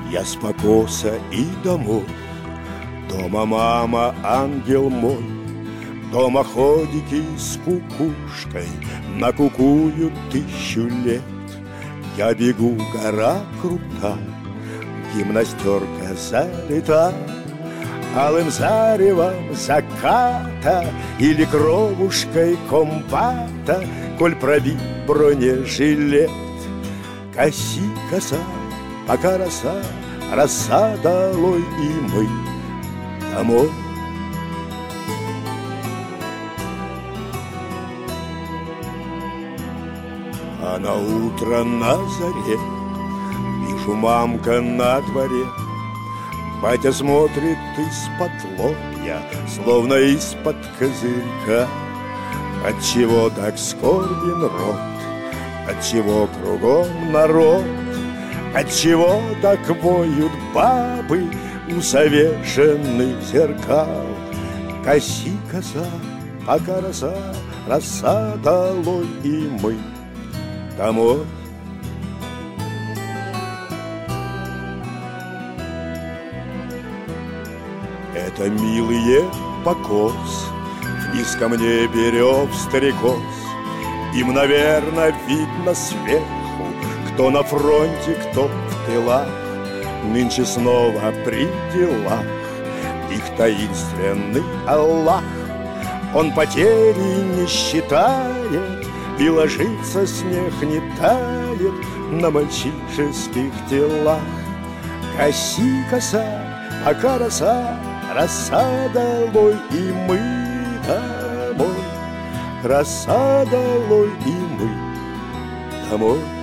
Я с покоса и домой. Дома мама, ангел мой. Дома ходики с кукушкой накукуют 1000 лет. Я бегу, гора крута, гимнастерка залита алым заревом заката или кровушкой комбата, коль пробит бронежилет. Коси коса, пока роса, роса долой, и мы домой. А на утро на заре вижу, мамка на дворе. Батя смотрит из-под лобья, словно из-под козырька. Отчего так скорбен рот? Отчего кругом народ? Отчего так воют бабы у завешенных зеркал? Коси коса, пока роса, роса долой, и мы домой. Это милые покос, в низком небе рев стрекоз. Им, наверно, видно сверху, кто на фронте, кто в тылах. Нынче снова при делах их таинственный Аллах. Он потери не считает, и ложится снег не тает на мальчишеских телах. Коси коса, пока роса, роса долой, и мы домой. Роса долой, и мы домой.